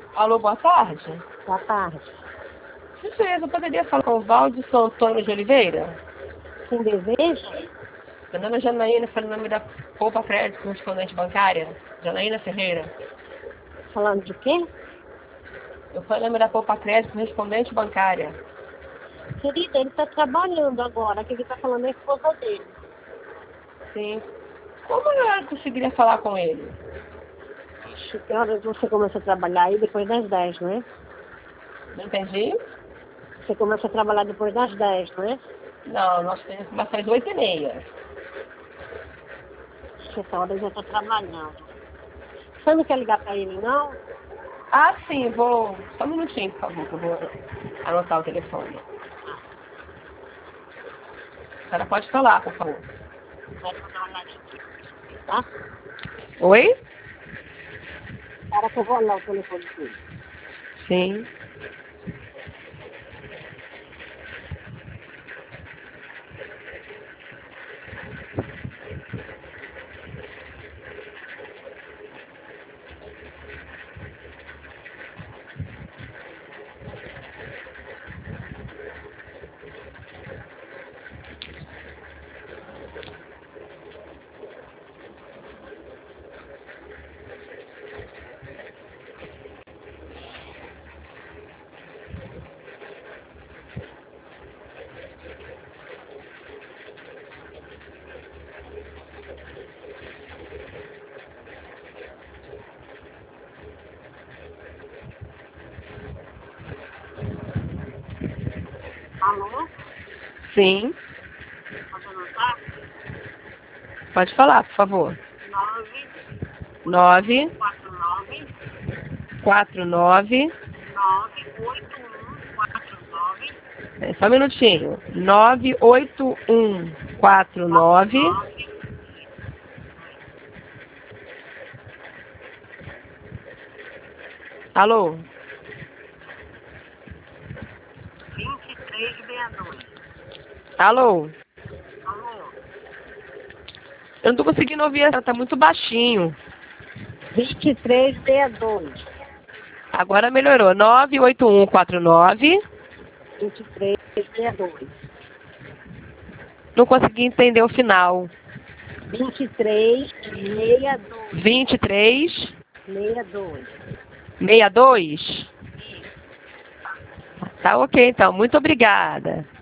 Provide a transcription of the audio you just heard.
Alô, boa tarde. Boa tarde. Gentileza, eu poderia falar com o Valdisson Antônio de Oliveira? Quem deseja? Meu nome é Janaína, foi no nome da Poupa Crédito Correspondente Bancária. Janaína Ferreira. Falando de quê? Eu fui no nome da Poupa Crédito Correspondente Bancária. Querida, ele está trabalhando agora. Quem está falando é a esposa dele. Sim. Como eu conseguiria falar com ele? Que horas você começa a trabalhar aí? Depois das 10, não é? Não entendi? Você começa a trabalhar depois das 10, não é? Não, nós temos que começar às 8h30. Essa hora ele já está trabalhando. Você não quer ligar para ele, não? Ah, sim, vou... Só um minutinho, por favor, que eu vou anotar o telefone. A senhora pode falar, por favor. Vai dar uma olhadinha aqui, tá? Oi? Para que eu vou olhar o telefone dele. Sim. Alô? Sim. Pode anotar? Pode falar, por favor. 9 49 98149. Só um minutinho. 98149. Alô? 2362. Alô? Alô? Eu não tô conseguindo ouvir, ela tá muito baixinho. 2362. Agora melhorou. 98149. 2362. Não consegui entender o final. 2362. 23 62. 62. Tá ok, então. Muito obrigada.